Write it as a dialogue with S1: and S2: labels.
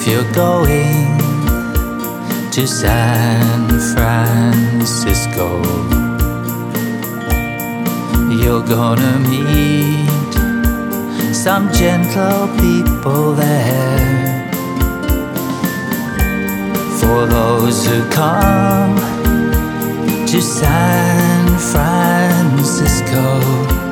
S1: you're going to San Francisco. You're gonna meet some gentle people there. For those who come to San Francisco,